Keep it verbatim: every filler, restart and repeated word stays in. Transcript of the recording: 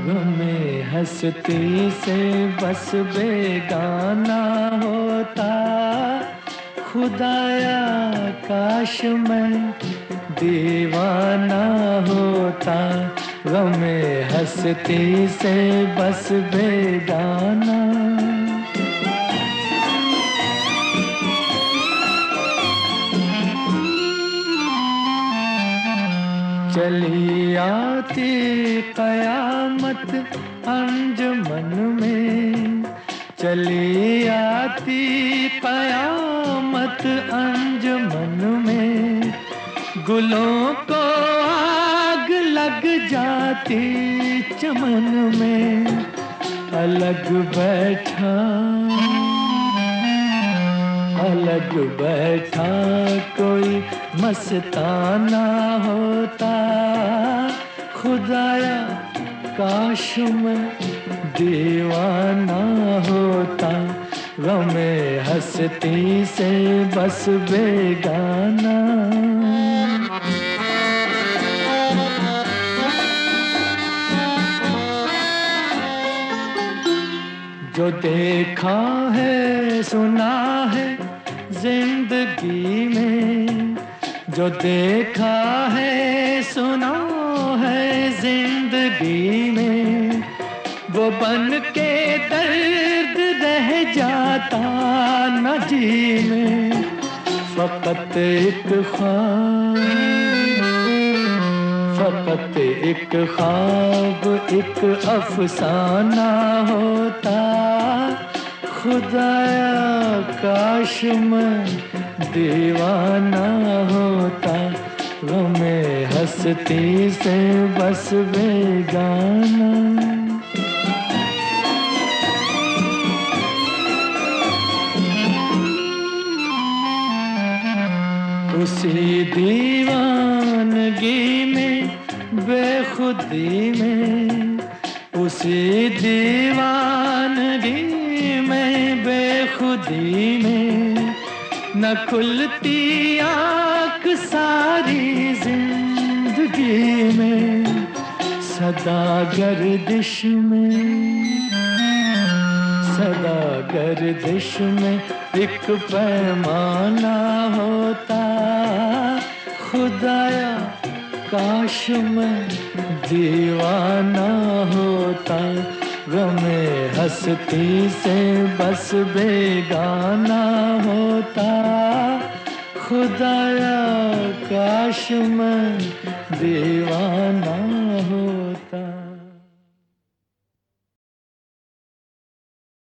गमे हस्ती से बस बेगाना होता। खुदाया काश मैं दीवाना होता। गमे हस्ती से बस बेगाना। चली आती कयामत अंजुमन में। चली आती कयामत अंजुमन में। गुलों को आग लग जाती चमन में। अलग बैठा अलग बैठा कोई मस्ताना होता। खुदाया काश मैं दीवाना होता। गमे हस्ती से बस बेगाना। जो देखा है सुना है जिंदगी में। जो देखा है सुना है जिंदगी में। वो बन के दर्द रह जाता न जी में। फकत एक ख्वाब फकत एक ख्वाब एक अफसाना होता। खुदाया काश मैं दीवाना होता। गमे हस्ती से बस बेगाना। उसी दीवानगी में बेखुदी में। उसी दीवानगी में बेखुदी में। न खुलती आँख सारी जिंदगी में। सदा गर्दिश में सदा गर्दिश में एक पैमाना होता। खुदाया काश मैं दीवाना होता। गमे हस्ती से बस बेगाना होता। खुदाया काश मैं दीवाना होता।